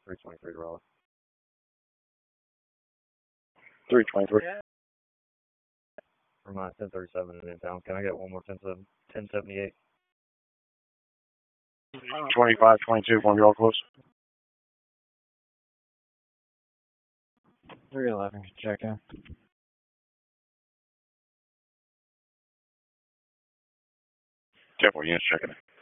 323 to Raleigh. 323. For my 1037 in town. Can I get one more 1078? 2522, want to be all close? 311, check in. Temple units checking in.